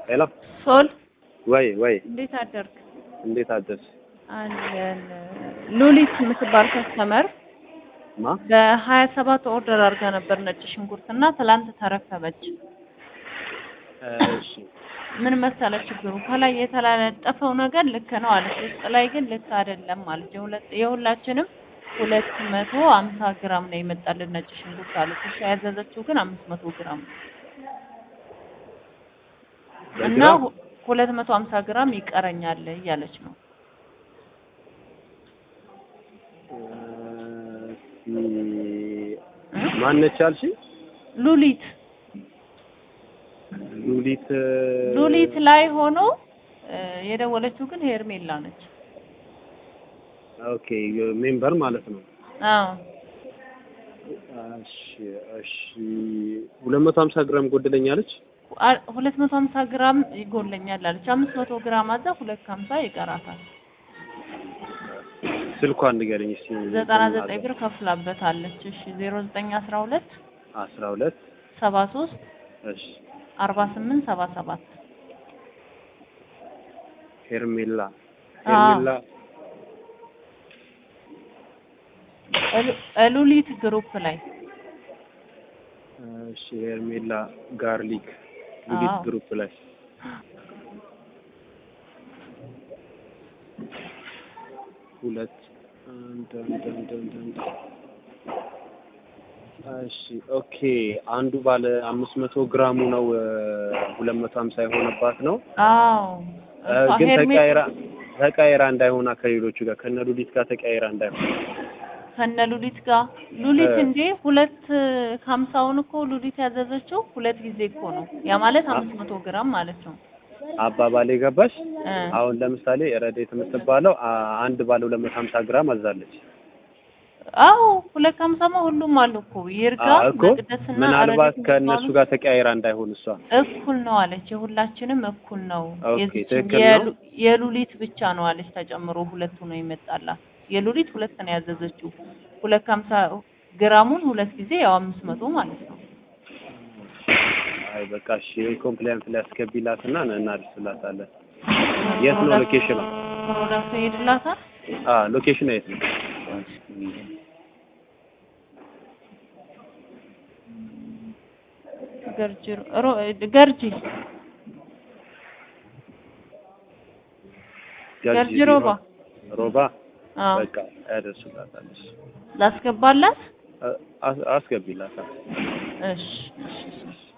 ሄሎ ሶል ወይ እንዴት አደርክ? እንዴት አደርሽ? አለን ሉሊት የምትባል ከስተመር ማ በ27 ኦርደር አድርጋ ነበር ነጭ ሽንኩርትና ትላንት ተረከበች። እሺ ምን መሰለህ ችግሩ ከላይ የተላለጠፈው ነገር ልክ ነው አለች፣ ውስጥ ላይ ግን ልክ አይደለም ማለት የሁላችንም 250 ግራም ነው የመጣልን ነጭ ሽንኩርት አለች። እሷ ያዘዘችው ግን 500 ግራም ነው እና 250 ግራም ይቀረኛል እያለች ነው። ማነች አልሽ? ሉሊት ላይ ሆኖ የደወለችው ግን ሄርሜላ ነች። ኦኬ ሜምበር ማለት ነው። አዎ እሺ 250 ግራም ጎደለኛለች። 250 ግራም ይጎለኛል አለች። 500 ግራም አዛ 250 ይቀራታል። ስልኳን ንገረኝ እስኪ። 99 ብር ከፍላበታለች። እሺ 0912 73 እሺ 48 77 ሄርሜላ ሉሊት ግሩፕ ላይ እሺ ሄርሜላ ጋርሊክ ሉሊት ግሩፕ ላይ ሁለት እሺ ኦኬ አንዱ ባለ 500 ግራሙ ነው 250 የሆነባት ነው። አዎ ግን ተቀያይራ እንዳይሆን ከሌሎቹ ጋር ከነሉሊት ጋር ተቀያይራ እንዳይሆን ከነሉሊት ጋር ሉሊት እንዴ 250ውን እኮ ሉሊት ያዘዘችው ሁለት ጊዜ እኮ ነው። ያ ማለት 500 ግራም ማለት ነው። አባባሌ ገባሽ? አሁን ለምሳሌ ረዴት የምትባለው አንድ ባለ 250 ግራም አዛለች። አዎ 250 ሁሉም አሉ እኮ ይርጋ መቅደስና ምናልባት ከነሱ ጋር ተቀያይራ እንዳይሆን እሷ እኩል ነው አለች። የሁላችንም እኩል ነው። የሉሊት ብቻ ነው አለች ተጨምሮ ሁለቱ ነው ይመጣላት። የሉሊት ሁለት ነው ያዘዘችው 250 ግራሙን ሁለት ጊዜ ያው 500 ማለት ነው። አይ በቃ እሺ ኮምፕሊያንት ላይ አስገቢላትና እናድርስላታለን። የት ነው ሎኬሽኑ? ፕሮዳክት ይሄድላታል። ሎኬሽኑ የት ነው? ገርጂ ሮባ በቃ ያደርስላታለሽ። ላስገባላት አስገቢላታ። እሺ